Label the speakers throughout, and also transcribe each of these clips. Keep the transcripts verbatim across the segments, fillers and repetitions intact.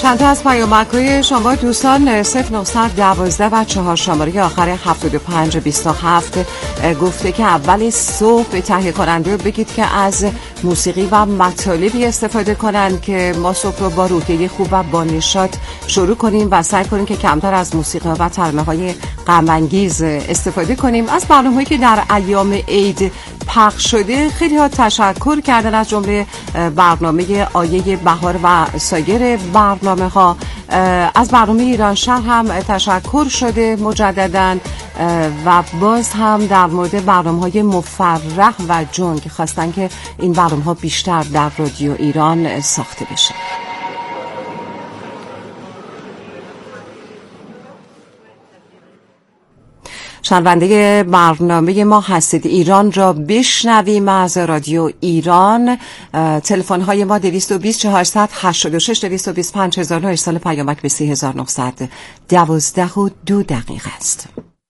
Speaker 1: چند تا از پیامک‌های شما دوستان صفر نهصد دوازده و چهار شماره آخر هفتاد و پنج بیست و هفت گفته که اول صبح به تهیه کننده بگید که از موسیقی و مطالبی استفاده کنن که ما صبح رو با روحیه خوب و با نشاط شروع کنیم و سعی کنیم که کمتر از موسیقی و ترانه‌های غم‌انگیز استفاده کنیم. از برنامه‌هایی که در ایام عید پخش شده خیلی ها تشکر کردن، از جمله برنامه آیه بهار و سایر برنامه ها. از برنامه ایران شهر هم تشکر شده مجدداً و باز هم در مورد برنامه های مفرح و جنگ خواستن که این برنامه ها بیشتر در رادیو ایران ساخته بشه. شنونده برنامه ما هستید. ایران را بشنویم از رادیو ایران. تلفن های ما دویست و بیست چهارصد هشتاد و شش دویست و بیست پنج هزار و نه. ارسال پیامک به سی هزار و نهصد دوازده و دو دقیقه است.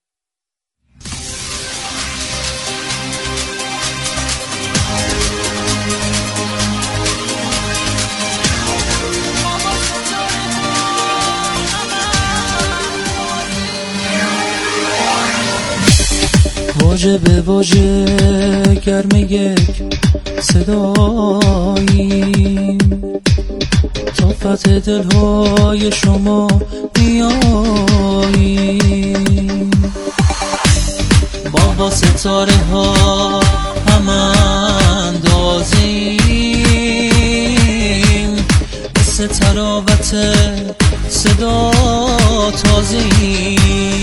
Speaker 2: واژه به واژه گرم یک صدایی تا فتح دلهای شما بیایی، با با ستاره ها هم اندازیم، مثل تراوت صدا تازیم،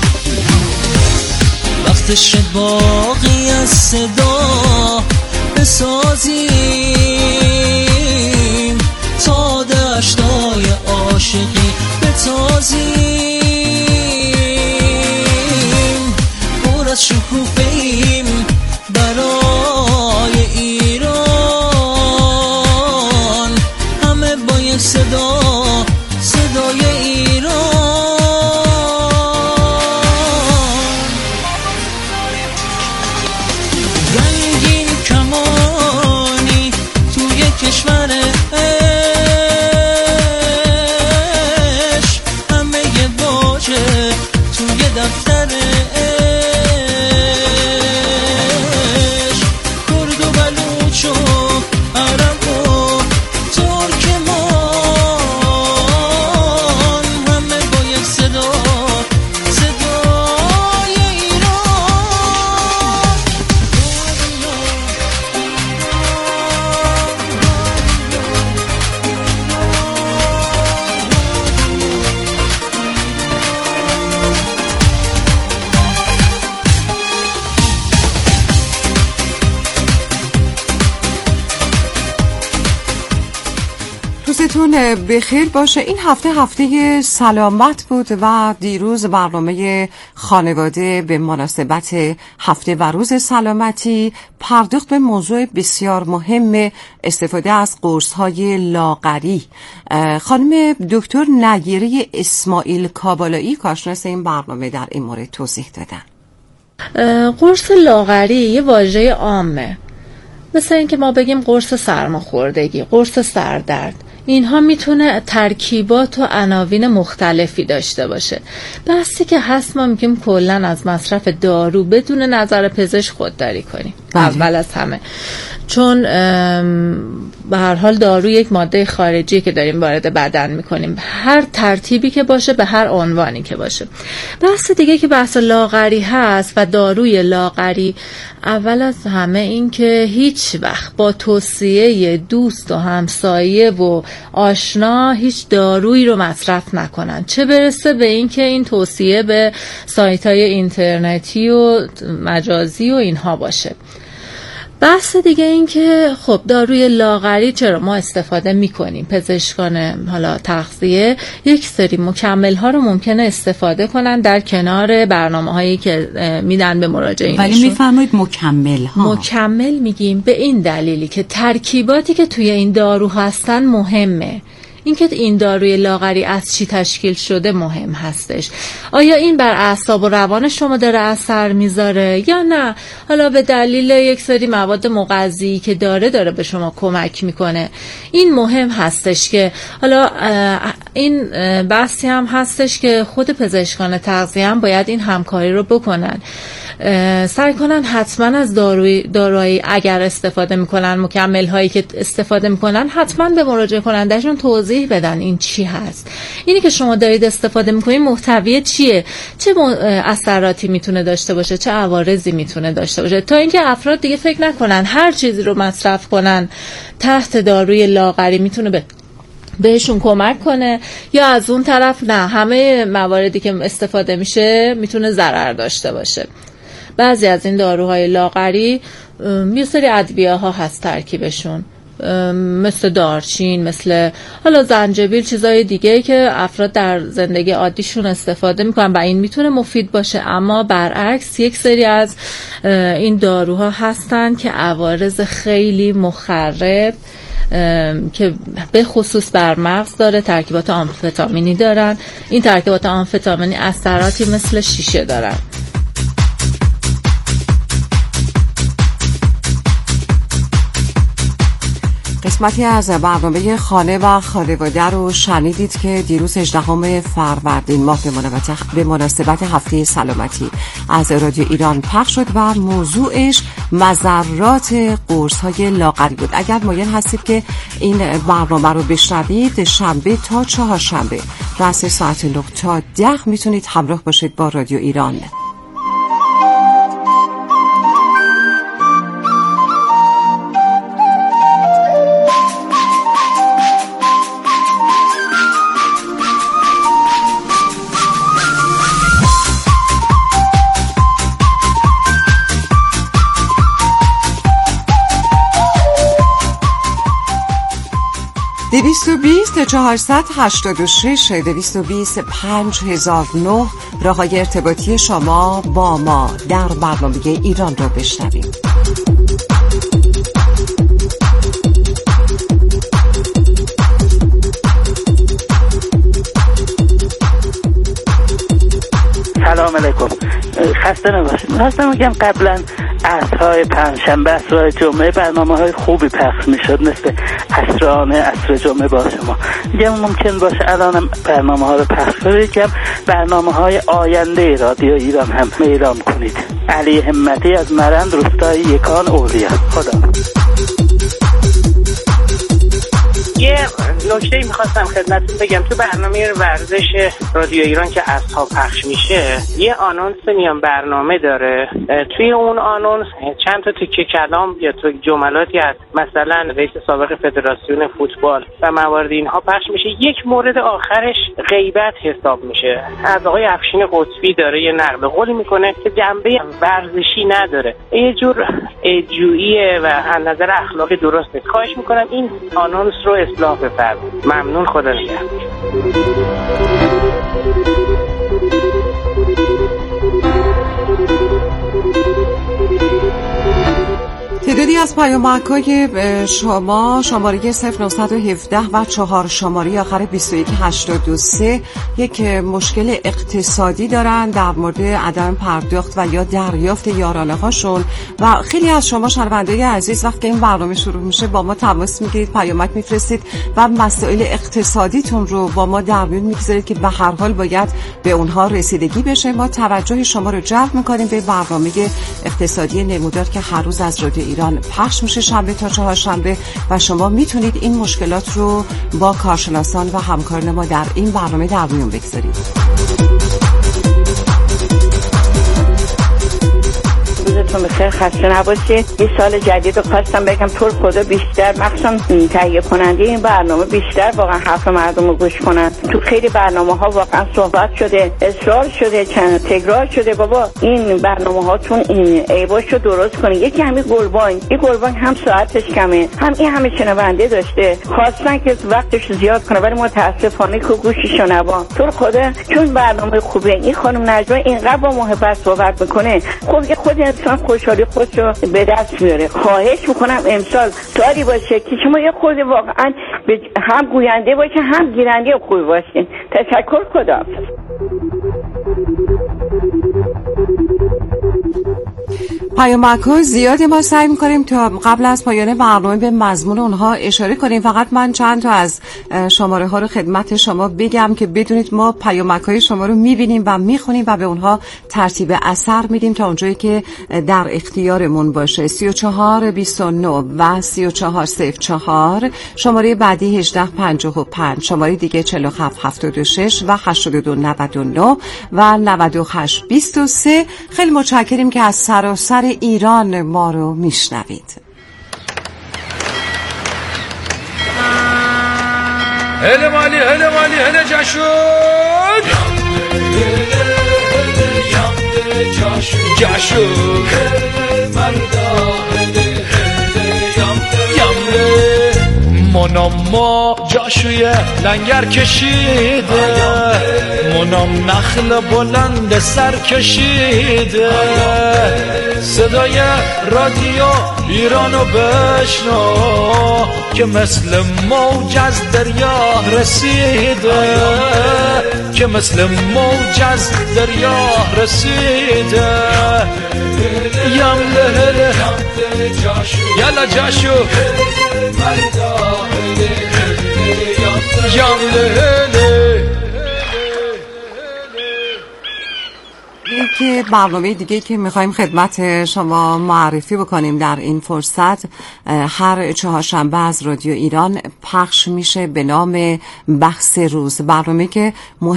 Speaker 2: وقتش باقی از صدا بسازیم، تا دشتای عاشقی بتازیم، پر از شکوفه‌ایم برای ایران، همه با یک صدا، صدای ایران.
Speaker 1: روزتون بخیر باشه. این هفته هفته سلامت بود و دیروز برنامه خانواده به مناسبت هفته و روز سلامتی پرداخت به موضوع بسیار مهم استفاده از قرص‌های لاغری. خانم دکتر نگیره اسماعیل کابالایی کارشناس این برنامه در این مورد توضیح دادن.
Speaker 3: قرص لاغری یه واژه عامه، مثل این که ما بگیم قرص سرماخوردگی، قرص سردرد. اینها میتونه ترکیبات و عناوین مختلفی داشته باشه. بحثی که هست ما میگیم کلن از مصرف دارو بدون نظر پزشک خودداری کنیم. بله. اول از همه، چون به هر حال دارو یک ماده خارجی که داریم وارد بدن میکنیم، هر ترتیبی که باشه، به هر عنوانی که باشه. بحث دیگه که بحث لاغری هست و داروی لاغری، اول از همه این که هیچ وقت با توصیه دوست و همسایه و آشنا هیچ دارویی رو مصرف نکنن، چه برسه به این که این توصیه به سایت‌های اینترنتی و مجازی و اینها باشه. بحث دیگه این که خب داروی لاغری چرا ما استفاده میکنیم؟ پزشکان حالا تغذیه یک سری مکمل ها رو ممکنه استفاده کنن در کنار برنامه هایی که میدن به مراجعینشون.
Speaker 4: ولی میفرمایید مکمل ها.
Speaker 3: مکمل میگیم به این دلیلی که ترکیباتی که توی این دارو هستن مهمه. اینکه این داروی لاغری از چی تشکیل شده مهم هستش. آیا این بر اعصاب و روان شما داره اثر میذاره یا نه حالا به دلیل یک سری مواد مغذی که داره داره به شما کمک میکنه. این مهم هستش که حالا این بحثی هم هستش که خود پزشکان تغذیه هم باید این همکاری رو بکنن، سعی کنن حتما از داروی دارویی اگر استفاده میکنن، مکمل هایی که استفاده میکنن حتما به مراجعه کنندهشون توضیح بدن این چی هست، اینی که شما دارید استفاده میکنید محتوی چیه، چه اثراتی میتونه داشته باشه، چه عوارضی میتونه داشته باشه، تا اینکه افراد دیگه فکر نکنن هر چیزی رو مصرف کنن تحت داروی لاغری میتونه به بهشون کمک کنه، یا از اون طرف نه همه مواردی که استفاده میشه میتونه ضرر داشته باشه. بعضی از این داروهای لاغری یه سری ادویه ها هست ترکیبشون، مثل دارچین، مثل حالا زنجبیل، چیزای دیگه که افراد در زندگی عادیشون استفاده میکنن و این میتونه مفید باشه. اما برعکس یک سری از این داروها هستن که عوارض خیلی مخرب که به خصوص بر مغز داره، ترکیبات آمفتامینی دارن. این ترکیبات آمفتامینی اثراتی مثل شیشه دارن.
Speaker 1: قسمتی از برنامه خانه و خانواده رو شنیدید که دیروز هجدهم فروردین ماه به مناسبت هفته سلامتی از رادیو ایران پخش شد و موضوعش مضرات قرص‌های لاغری بود. اگر مایل هستید که این برنامه رو بشنوید، شنبه تا چهارشنبه رأس ساعت نه تا ده میتونید همراه باشید با رادیو ایران. دویست و بیست چهارصد هشتاد و شش دویست و بیست پنج هزار و نه راههای ارتباطی شما با ما در برنامه ایران را بشنویم.
Speaker 5: سلام علیکم، خسته نباشید. خواستم بگم قبلا عصرهای پنجشنبه، عصرهای جمعه برنامه های خوبی پخش میشد، مثل عصرانه، عصر جمعه با شما. میگم ممکن باشه الان برنامه ها رو پخش کنید، یکم برنامه های آینده رادیو ایران هم اعلام کنید. علی همتی از مرند، روستای یکان، اولیا. خدا.
Speaker 6: یه نکته میخواستم خدمتتون بگم. تو برنامه ورزش رادیو ایران که عصرها پخش میشه یه آنونس میان برنامه داره. توی اون آنونس چند تا تیکه کلام یا تو جملاتی از مثلا رئیس سابق فدراسیون فوتبال و موارد اینها پخش میشه. یک مورد آخرش غیبت حساب میشه. از آقای افشین قطبی داره یه نقل قولی میکنه که جنبه ورزشی نداره، یه جور جوییه و از نظر اخلاقی درست نیست. خواهش میکنم این آنونس رو اصلاح بفرمایید. ممنون، خدا نگهدار.
Speaker 1: تعدادی از پیامک‌های شما شماره صفر نهصد و هفده و چهار شماره آخر بیست و یک هشتاد و سه یک مشکل اقتصادی دارن در مورد عدم پرداخت و یا دریافت یارانه هاشون و خیلی از شما شنوندگان عزیز وقتی این برنامه شروع میشه با ما تماس میگیرید، پیامک میفرستید و مسائل اقتصادیتون رو با ما در میون میگذارید که به هر حال باید به اونها رسیدگی بشه. ما توجه شما رو جلب میکنیم به برنامه اقتصادی نمودار که هر روز از رادیو ایران پخش میشه شنبه تا چهارشنبه و شما میتونید این مشکلات رو با کارشناسان و همکاران ما در این برنامه در میون بگذارید.
Speaker 7: روزتون بخیر، خسته نباشید. یه سال جدید رو خواستم بگم طور خدا بیشتر مخصوصا تهیه کننده این برنامه بیشتر واقعا حرف مردم رو گوش کنن. تو خیلی برنامه ها واقعا صحبت شده، اصرار شده، چند تکرار شده بابا این برنامه هاتون این عیباشو درست کنید. یکی همین گلبانگ، این گلبانگ هم ساعتش کمه، هم این همه شنونده داشته، خواستن که وقتش زیاد کنه ولی متاسفانه که گوشش نبا. طور خدا چون برنامه خوبه این خانم نجوا اینقدر با محبت صحبت میکنه. خب خود همشون خوشحالی خودشو به دست میاره. خواهش میکنم امسال سالی باشه که شما یه خورده واقعا هم گوینده باشه هم گیرنده خوبی باشین. تشکر. خدا.
Speaker 1: پیامک‌های زیادی ما سعی می‌کنیم تا قبل از پایان برنامه به مضمون اونها اشاره کنیم. فقط من چند تا از شماره ها رو خدمت شما بگم که بدونید ما پیامک‌های شما رو می‌بینیم و می‌خونیم و به اونها ترتیب اثر میدیم تا اونجایی که در اختیارمون باشه. سی و چهار بیست و نه و سی و چهار صفر چهار، شماره بعدی هجده پنجاه و پنج، شماره دیگه چهل و هفت هفتاد و شش و هشتاد و دو نود و نه و نود و هشت بیست و سه. خیلی متشکریم که از سراسر ایران ما رو میشنوید.
Speaker 8: هله مالی هله مالی هله جشون جشون منام ما جاشوی لنگر کشیده، منام نخل بلند سر کشیده، صدای رادیو ایرانو بشنو که مثل موج از دریا رسیده، که مثل موج از دریا رسیده. یم لهله یلا جاشو یم لهله.
Speaker 1: که برنامه دیگه که میخوایم خدمت شما معرفی بکنیم در این فرصت، هر چهارشنبه از رادیو ایران پخش میشه به نام بحث روز، برنامه که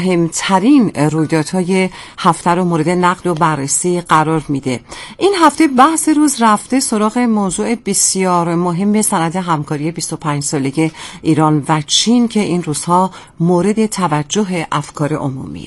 Speaker 1: مهمترین رویدادهای هفته رو مورد نقد و بررسی قرار میده. این هفته بحث روز رفته سراغ موضوع بسیار مهم، سند همکاری بیست و پنج ساله ایران و چین که این روزها مورد توجه افکار عمومیه.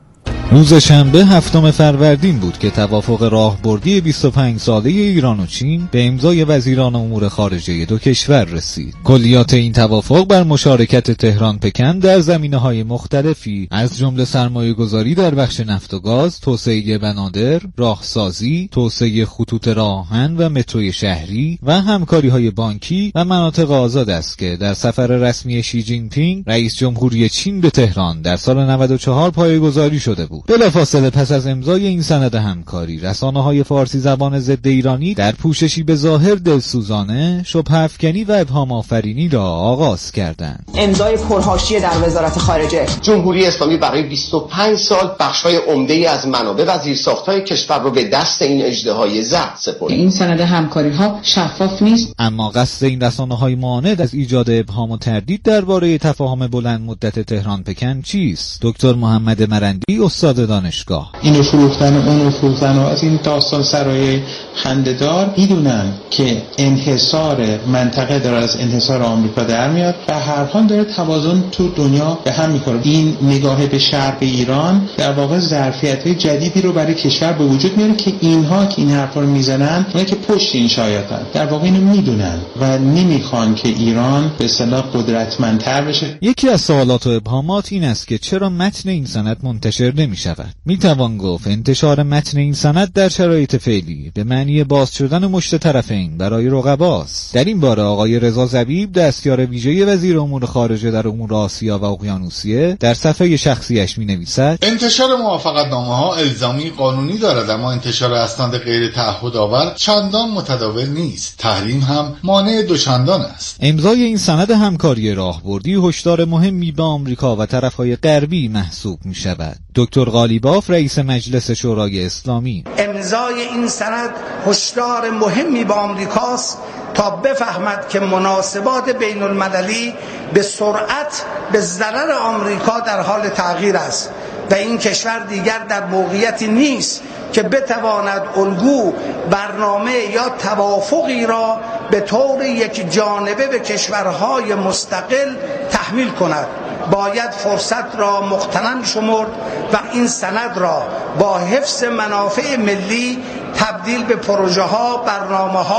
Speaker 9: روز شنبه هفتم فروردین بود که توافق راهبردی بیست و پنج ساله ایران و چین به امضای وزیران امور خارجه دو کشور رسید. کلیات این توافق بر مشارکت تهران پکن در زمینه‌های مختلفی از جمله سرمایه‌گذاری در بخش نفت و گاز، توسعه بنادر، راهسازی، توسعه خطوط راه آهن و متروی شهری و همکاری‌های بانکی و مناطق آزاد است که در سفر رسمی شی جین پینگ رئیس جمهوری چین به تهران در سال نود و چهار پایه‌گذاری شده بود. بلافاصله پس از امضای این سند همکاری، رسانه‌های فارسی زبان ضد ایرانی در پوششی به ظاهر دلسوزانه شبهه افکنی و ابهام آفرینی را آغاز کردند.
Speaker 10: امضای پرحاشیه در وزارت خارجه.
Speaker 11: جمهوری اسلامی برای بیست و پنج سال بخش‌های عمده‌ای از منابع و زیرساخت‌های کشور را به دست این اژدهای زرد سپرد.
Speaker 10: این سند همکاری‌ها شفاف نیست.
Speaker 9: اما قصد این رسانه‌های معاند از ایجاد ابهام و تردید درباره تفاهم بلند مدت تهران پکن چیست؟ دکتر محمد مرندی استاد دانشگاه:
Speaker 12: اینو فروختن و اونو فروختن و از این داستان سرای خنده‌دار میدونن که انحصار منطقه داره از انحصار آمریکا در میاد و هر حال داره توازن تو دنیا به هم میخوره. این نگاه به شرق ایران در واقع ظرفیت‌های جدیدی رو برای کشور به وجود میاره که اینها که این حرفا رو میزنن، اونایی که پشت این شایعاتن، در واقع اینو میدونن و نمیخوان که ایران به اصطلاح قدرتمندتر بشه.
Speaker 9: یکی از سوالات و ابهامات این است که چرا متن این سند منتشر نمی‌شود. میتوان گفت انتشار متن این سند در شرایط فعلی به معنی باز شدن مشت طرفین برای رقباست. در این باره آقای رضا زبیب، دستیار ویژه وزیر امور خارجه در امور آسیا و اقیانوسیه، در صفحه شخصیش می‌نویسد:
Speaker 13: انتشار موافقتنامه‌ها الزامی قانونی دارد، اما انتشار اسناد غیر تعهدآور چندان متداول نیست. تحریم هم مانع دوچندان است.
Speaker 9: امضای این سند همکاری راهبردی هشدار مهمی به آمریکا و طرف‌های غربی محسوب می‌شود. دکتر غالیباف، رئیس مجلس شورای اسلامی:
Speaker 14: امضای این سند هشدار مهمی به آمریکاست تا بفهمد که مناسبات بین المللی به سرعت به ضرر آمریکا در حال تغییر است و این کشور دیگر در موقعیتی نیست که بتواند الگو، برنامه یا توافقی را به طور یک جانبه به کشورهای مستقل تحمیل کند. باید فرصت را مغتنم شمرد و این سند را با حفظ منافع ملی تبدیل به پروژه ها، برنامه ها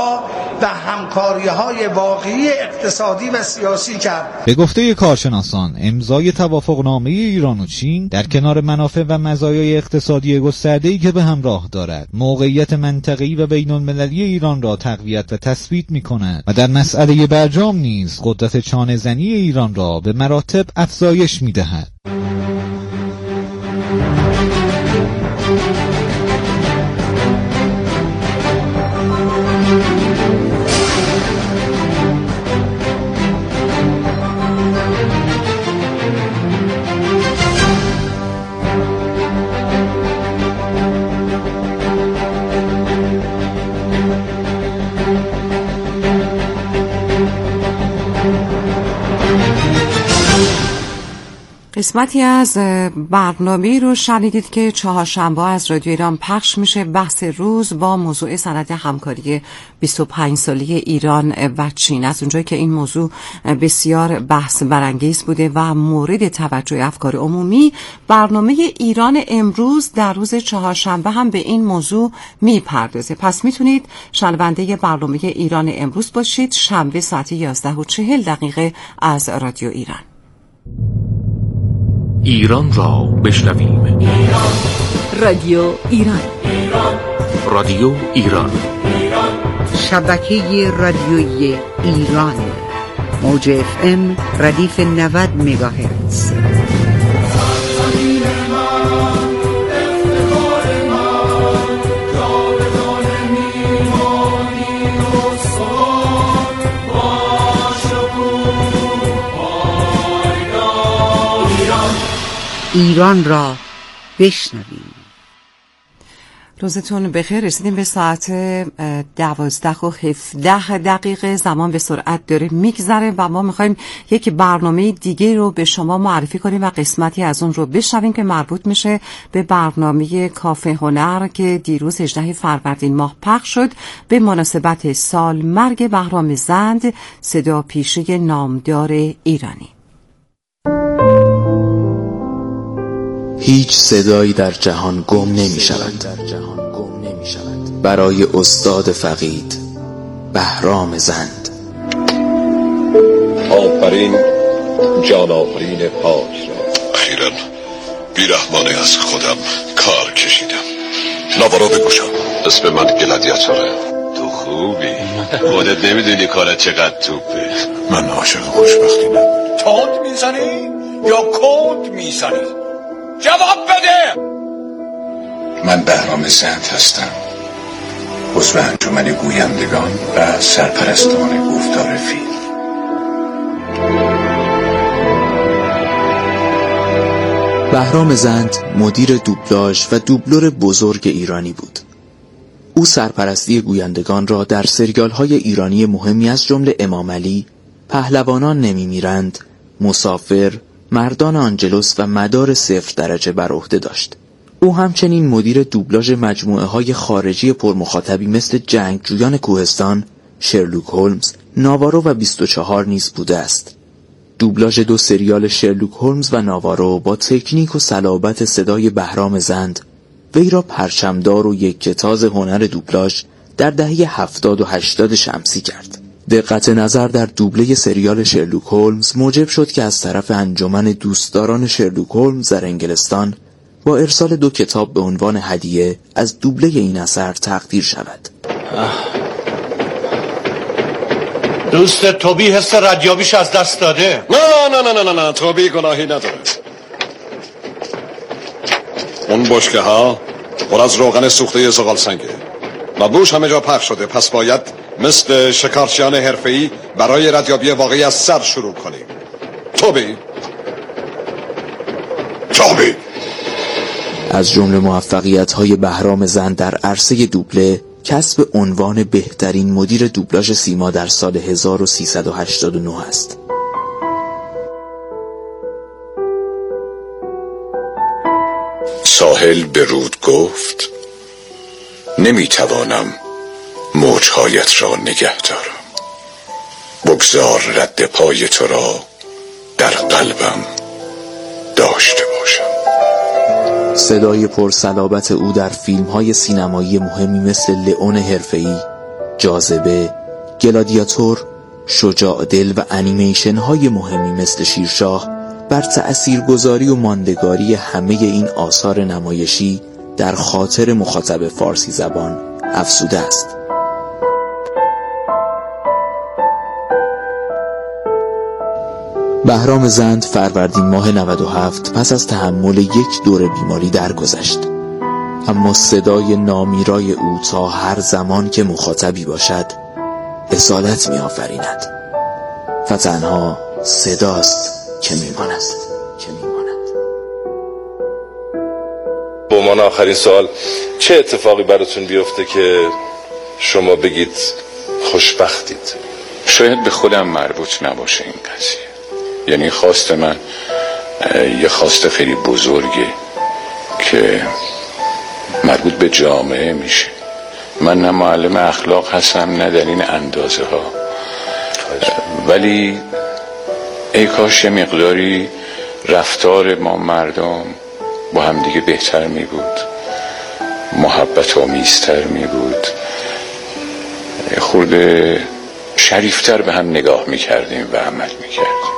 Speaker 14: و همکاری‌های واقعی اقتصادی و سیاسی کرد.
Speaker 9: به گفته کارشناسان امضای توافقنامه ایران و چین در کنار منافع و مزایای اقتصادی گسترده‌ای که به همراه دارد موقعیت منطقه‌ای و بین‌المللی ایران را تقویت و تثبیت می‌کند و در مسئله برجام نیز قدرت چانه‌زنی ایران را به مراتب افزایش می‌دهد.
Speaker 1: قسمتی از برنامه رو شنیدید که چهارشنبه از رادیو ایران پخش میشه. بحث روز با موضوع سند همکاری بیست و پنج ساله ایران و چین است. اونجایی که این موضوع بسیار بحث برانگیز بوده و مورد توجه افکار عمومی، برنامه ایران امروز در روز چهارشنبه هم به این موضوع میپردازه. پس میتونید شنونده برنامه ایران امروز باشید. شنبه ساعت یازده و چهل دقیقه از رادیو ایران.
Speaker 15: ایران را بشنویم.
Speaker 16: ایران. رادیو ایران.
Speaker 15: ایران. رادیو ایران.
Speaker 16: ایران.
Speaker 17: شبکه رادیویی ایران. موج اف ام ردیف نود مگاهرتز. ایران را بشنویم.
Speaker 1: روزتون بخیر. رسیدیم به ساعت دوازده و هفده دقیقه. زمان به سرعت داره میگذره و ما میخوایم یک برنامه دیگه رو به شما معرفی کنیم و قسمتی از اون رو بشنویم که مربوط میشه به برنامه کافه هنر که دیروز هجدهم فروردین ماه پخش شد به مناسبت سال مرگ بهرام زند، صدا پیشه نامدار ایرانی.
Speaker 18: هیچ صدایی در جهان گم نمی شود. برای استاد فقید بهرام زند.
Speaker 19: آفرین جان آفرین پاک را.
Speaker 20: اخیراً بیرحمانه از خودم کار کشیدم. نوارو بگوشم.
Speaker 19: اسم من گلادیاتوره. تو خوبی. خودت نمیدونی کارت چقدر توپه.
Speaker 20: من عاشق خوشبختینم.
Speaker 21: تند میزنی یا کند میزنی؟ جواب بده.
Speaker 20: من بهرام زند هستم، عضو انجمن گویندگان و سرپرستان گفتار فیلم.
Speaker 18: بهرام زند مدیر دوبلاژ و دوبلور بزرگ ایرانی بود. او سرپرستی گویندگان را در سریال‌های ایرانی مهمی از جمله امام علی، پهلوانان نمی‌میرند، مسافر، مردان آنجلوس و مدار صفر درجه بر عهده داشت. او همچنین مدیر دوبلاژ مجموعه های خارجی پرمخاطبی مثل جنگجویان کوهستان، شرلوک هولمز، ناوارو و بیست و چهار نیز بوده است. دوبلاژ دو سریال شرلوک هولمز و ناوارو با تکنیک و صلابت صدای بهرام زند وی را پرچمدار و یکتاز هنر دوبلاژ در دهه هفتاد و هشتاد شمسی کرد. دقت نظر در دوبله سریال شرلوک هولمز موجب شد که از طرف انجمن دوستداران شرلوک هولمز در انگلستان با ارسال دو کتاب به عنوان هدیه از دوبله این اثر تقدیر شود.
Speaker 21: دوست توبی حس ردیابیش از دست داده.
Speaker 19: نه نه نه نه نه توبی گناهی نداره. اون بشکه ها پر از روغن سوخته زغال سنگه و بوش همه جا پخش شده، پس باید مثل شکارچیان حرفه‌ای برای ردیابی واقعی از سر شروع کنیم. توبی توبی
Speaker 18: از جمله موفقیت‌های بهرام زند در عرصه دوبله کسب عنوان بهترین مدیر دوبلاژ سیما در سال هزار و سیصد و هشتاد و نه است.
Speaker 20: ساحل به رود گفت نمیتوانم موجهایت را نگه دارم، بگذار رد پای تو را در قلبم داشته باشم.
Speaker 18: صدای پرصلابت او در فیلم‌های سینمایی مهمی مثل لئون حرفه‌ای، جاذبه، گلادیاتور، شجاع دل و انیمیشن های مهمی مثل شیرشاه بر تأثیرگذاری و ماندگاری همه این آثار نمایشی در خاطر مخاطب فارسی زبان افزوده است. بهرام زند فروردین ماه نود و هفت پس از تحمل یک دور بیماری درگذشت، اما صدای نامیرای او تا هر زمان که مخاطبی باشد اصالت می آفریند و تنها صداست که می ماند.
Speaker 2: به عنوان آخرین سوال، چه اتفاقی براتون بیفته که شما بگید خوشبختید؟
Speaker 22: شاید به خودم مربوط نباشه این قضیه، یعنی خواست من یه خواست خیلی بزرگه که مربوط به جامعه میشه. من نه معلم اخلاق هستم نه در این اندازه ها، ولی ای کاش یه مقداری رفتار ما مردم با هم دیگه بهتر می بود، محبت آمیزتر می بود، خورده شریفتر به هم نگاه می کردیم و عمل می کردیم.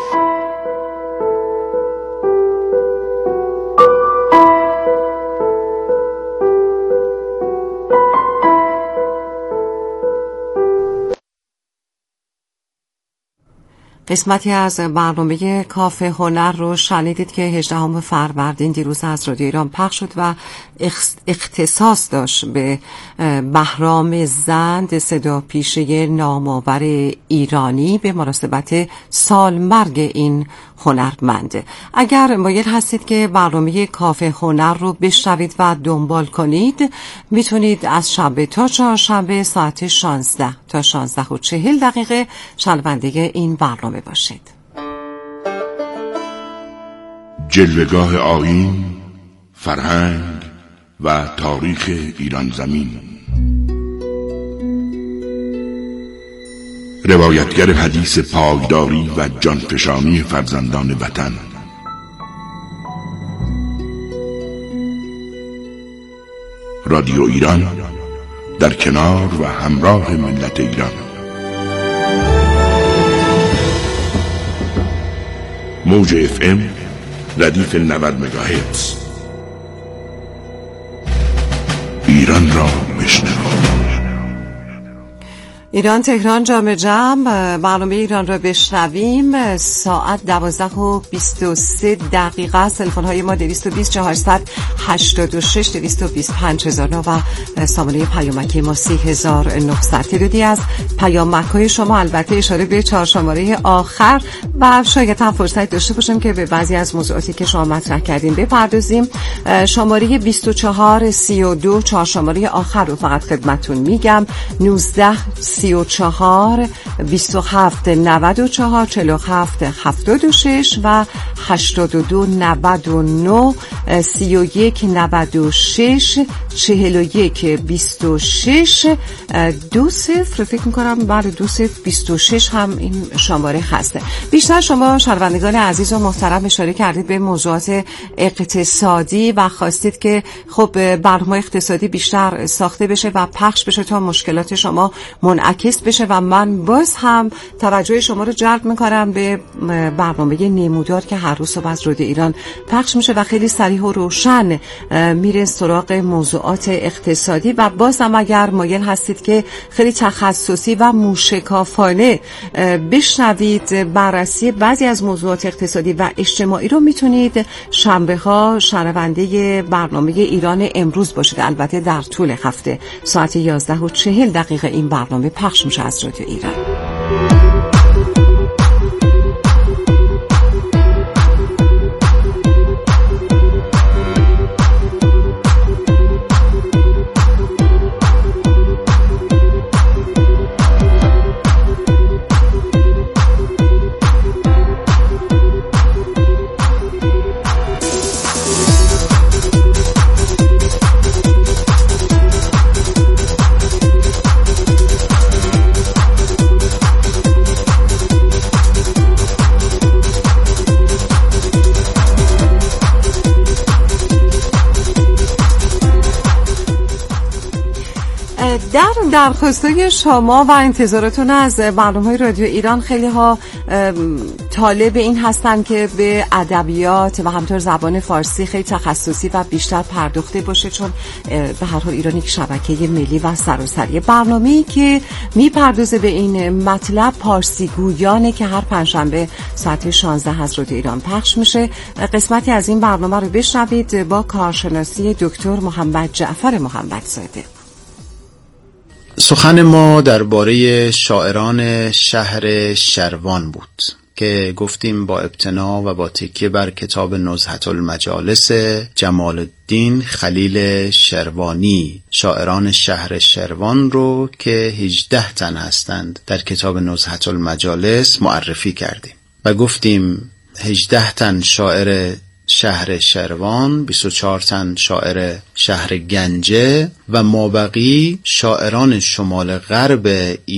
Speaker 1: قسمتی از برنامه کافه هنر رو شنیدید که هجدهم فروردین دیروز از رادیو ایران پخش شد و اختصاص داشت به بهرام زند، صدا پیشه نامآور ایرانی به مناسبت سالمرگ این هنرمند. اگر مایل هستید که برنامه کافه هنر رو بشنوید و دنبال کنید، میتونید از شنبه تا چهارشنبه ساعت شانزده تا شانزده و چهل دقیقه شنونده این برنامه باشید.
Speaker 23: جلوه‌گاه آیین، فرهنگ و تاریخ ایران زمین. روایتگر حدیث پایداری و جانفشانی فرزندان وطن. رادیو ایران در کنار و همراه ملت ایران. موج اف ام ردیف نود مگاهرتز. ایران را بشنوید.
Speaker 1: ایران تهران جام جمع، برنامه ایران را بشنویم. ساعت دوازده و بیست و سه دقیقه است. تلفن های ما دویست و بیست چهارصد و هشتاد و شش دویست و بیست پنج هزار و نه و سامانه پیامکی ما سی هزار و نهصد. تعدادی از پیامک های شما البته اشاره به چهار شماره آخر و شاید هم فرصت داشته باشیم که به بعضی از موضوعاتی که شما مطرح کردیم بپردازیم. شماره بیست و چهار سی و دو چهار شماره آخر رو فقط خدمتتون میگم: نوزده سی و چهار بیست و هفت نود و چهار چهل و هفت هفتاد و شش و هشتاد و دو نود و نه سی و یک نود و شش چهل و یک بیست و شش دو صفر. فکر میکنم بعد دو صفر بیست و شش هم این شماره هسته. بیشتر شما شنوندگان عزیز و محترم اشاره کردید به موضوعات اقتصادی و خواستید که خب برنامه اقتصادی بیشتر ساخته بشه و پخش بشه تا مشکلات شما منعکس بشه و من باز هم توجه شما رو جلب میکنم به برنامه نمودار که هر روز صبح از رادیو ایران پخش میشه و خیلی صریح و روشن میره سراغ موضوعات اقتصادی و باز هم اگر مایل هستید که خیلی تخصصی و موشکافانه بشنوید بررسی بعضی از موضوعات اقتصادی و اجتماعی رو، میتونید شنبه ها شنونده برنامه ایران امروز باشید. البته در طول هفته ساعت یازده و چهل دقیقه این برنامه پخش میشه از رادیو ایران. درخواستای شما و انتظاراتون از برنامه‌های رادیو ایران خیلی ها طالب این هستن که به ادبیات و همطور زبان فارسی خیلی تخصصی و بیشتر پرداخته باشه، چون به هر حال ایران یک شبکه ملی و سراسری. برنامه‌ای که میپردازه به این مطلب پارسی گویانه که هر پنجشنبه ساعت شانزده از رادیو ایران پخش میشه. قسمتی از این برنامه رو بشنوید با کارشناسی دکتر محمد جعفر محمدزاده.
Speaker 3: سخن ما درباره شاعران شهر شروان بود که گفتیم با ابتنا و با تکیه بر کتاب نزهة المجالس جمال الدین خلیل شروانی، شاعران شهر شروان رو که هجده تن هستند در کتاب نزهة المجالس معرفی کردیم و گفتیم هجده تن شاعر شهر شروان، بیست و چهار تن شاعر شهر گنجه و مابقی شاعران شمال غرب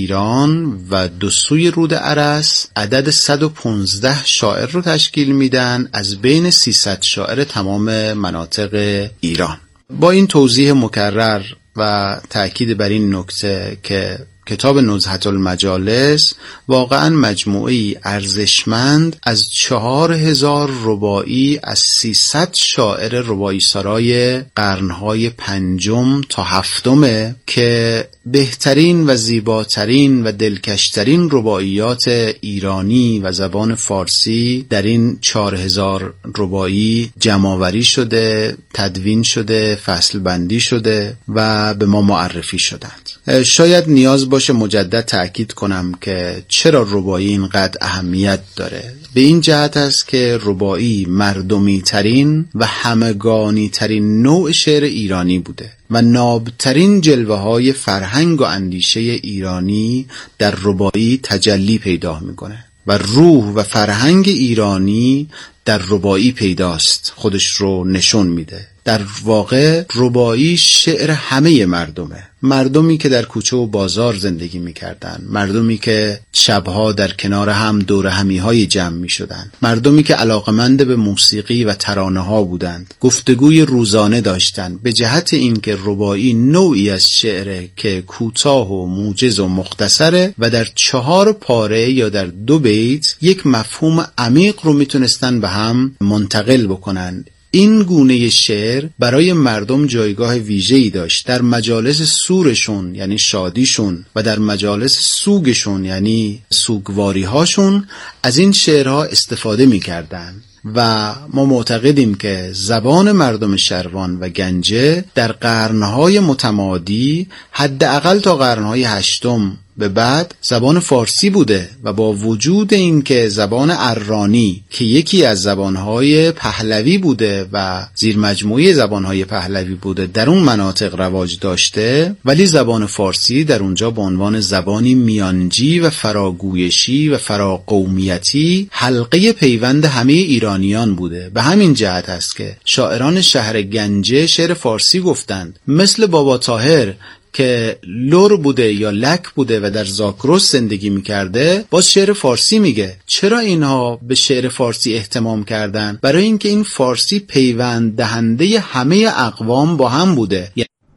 Speaker 3: ایران و دو سوی رود ارس عدد صد و پانزده شاعر رو تشکیل میدن از بین سیصد شاعر تمام مناطق ایران. با این توضیح مکرر و تأکید بر این نکته که کتاب نزهة المجالس واقعا مجموعه‌ای ارزشمند از چهار هزار رباعی از سیصد شاعر رباعی سرای قرنهای پنجم تا هفتمه که بهترین و زیباترین و دلکشترین رباعیات ایرانی و زبان فارسی در این چهار هزار رباعی جمع‌آوری شده، تدوین شده، فصل بندی شده و به ما معرفی شدند. شاید نیاز باشه مجدد تأکید کنم که چرا رباعی اینقدر اهمیت داره. به این جهت است که رباعی مردمی ترین و همگانی ترین نوع شعر ایرانی بوده و نابترین جلوه های فرهنگ و اندیشه ایرانی در رباعی تجلی پیدا میکنه و روح و فرهنگ ایرانی در رباعی پیداست، خودش رو نشون میده. در واقع رباعی شعر همه مردمه، مردمی که در کوچه و بازار زندگی میکردن، مردمی که شبها در کنار هم دور همی های جمع میشدن، مردمی که علاقمند به موسیقی و ترانه ها بودند، گفتگوی روزانه داشتند. به جهت اینکه رباعی نوعی از شعره که کوتاه و موجز و مختصره و در چهار پاره یا در دو بیت یک مفهوم عمیق رو میتونستن به هم منتقل بکنن. این گونه شعر برای مردم جایگاه ویژه‌ای داشت. در مجالس سورشون یعنی شادیشون و در مجالس سوگشون یعنی سوگواری هاشون از این شعرها استفاده می‌کردن و ما معتقدیم که زبان مردم شروان و گنجه در قرنهای متمادی حداقل تا قرنهای هشتم به بعد زبان فارسی بوده و با وجود اینکه زبان ارانی که یکی از زبانهای پهلوی بوده و زیر مجموعه زبانهای پهلوی بوده در اون مناطق رواج داشته، ولی زبان فارسی در اونجا به عنوان زبانی میانجی و فراگویشی و فراقومیتی حلقه پیوند همه ایرانیان بوده. به همین جهت است که شاعران شهر گنجه شعر فارسی گفتند، مثل بابا طاهر که لور بوده یا لک بوده و در زاگرس زندگی میکرده باز شعر فارسی میگه. چرا اینها به شعر فارسی اهتمام کردن؟ برای اینکه این فارسی پیوند دهنده همه اقوام با هم بوده.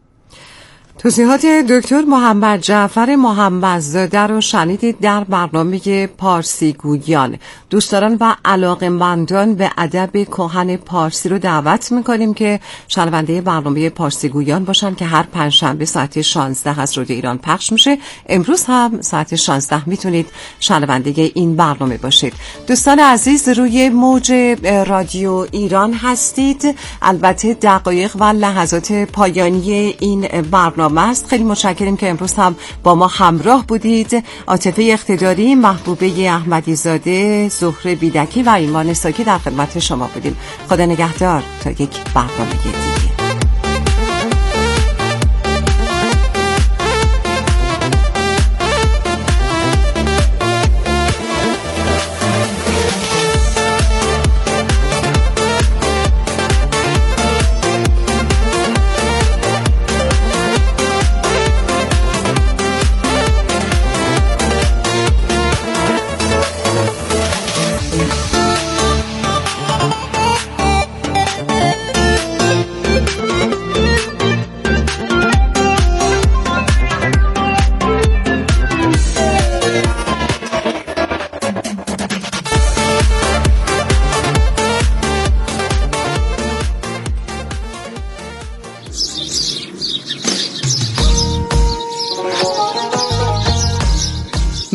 Speaker 1: توضیحات دکتر محمد جعفر محمدزاده رو شنیدید در برنامه پارسی گویان. دوستداران و علاقه‌مندان به ادب کهن پارسی رو دعوت میکنیم که شنونده برنامه پارسی گویان باشن که هر پنجشنبه ساعت شانزده از رادیو ایران پخش میشه. امروز هم ساعت شانزده میتونید شنونده این برنامه باشید. دوستان عزیز، روی موج رادیو ایران هستید. البته دقایق و لحظات پایانی این برنامه است. خیلی متشکریم که امروز هم با ما همراه بودید. عاطفه اقتداری، محبوبه احمدی زاده، زهره بیدکی و ایمان ساکی در خدمت شما بودیم. خدا نگهدار تا یک برنامه دیگه.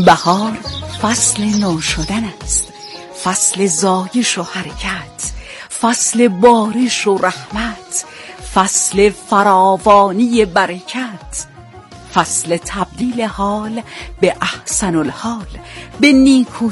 Speaker 4: بهار فصل نو شدن است، فصل زایش و حرکت، فصل بارش و رحمت، فصل فراوانی برکت، فصل تبدیل حال به احسن الحال، به نیکو